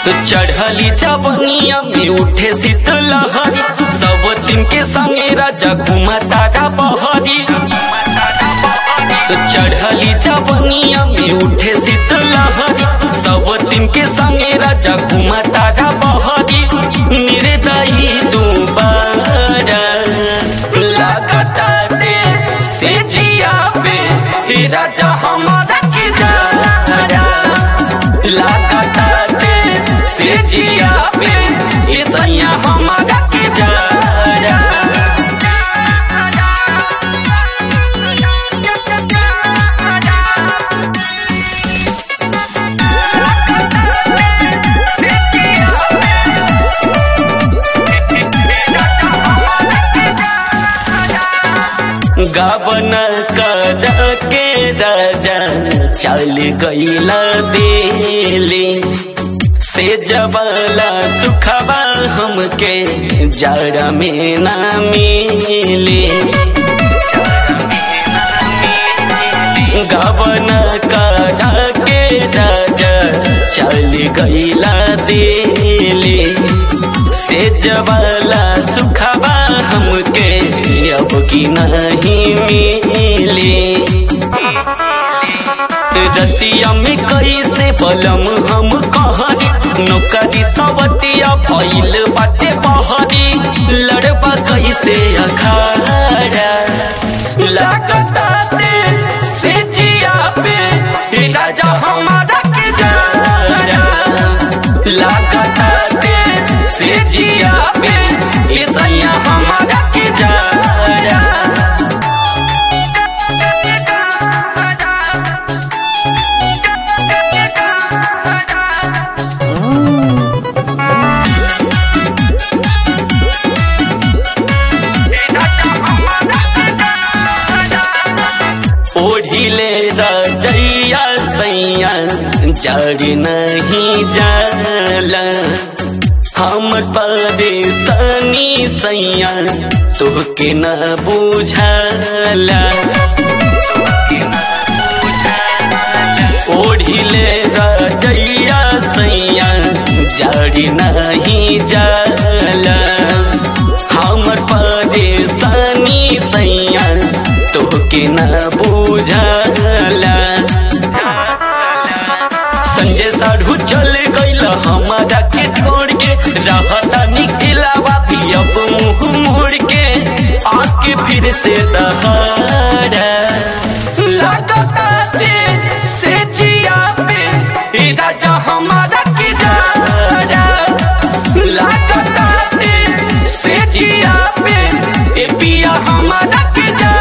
चढ़ली जवनिया में उठे शीतलहरी, सब दिन के संगे राजा घुमा तारा बहरी। चढ़ली जवनिया में उठे शीतलहरी, सब दिन के संगे राजा घुमा तारा बहरी। निर्दयी दोबारा लागता दे से जिया पे राजा हमारा के जारा, लागता दे से जिया पे सैया हमारा के जारा। गावन कर के राजा चल गईला दिल्ली से, जवाला सुखवा हमके जड़ में ना मिले। गावन कर के राजा चल गईला दिल्ली से, जवाला सुखवा हमके अब की नहीं मिले। रतिया में कैसे बलम हम कहरी, नौकरी सवतिया भइल बाटे बहरी। लड़बा कैसे अखाड़ा लागता दे से जिया पे राजा हमारा के जारा, लागता दे से जिया पे सैया हमारा के जारा। ओढ़िले रजैया सैया जड़ नहीं जाला, हमर परेशानी सैया तोहके न बुझला। ओढ़िले रजैया सैया जड़ नहीं जाला, हमर परेशानी सैया तोहके न बुझला। संजय साढ़ू चल गईल हमारा के छोड़ के, रहता निकलावा भी अब मुँह मोड़ के। आके फिर से दहाड़ा लागता दे से जिया पे राजा हमारा के जारा, लागता दे से जिया पे पिया हमारा के जारा।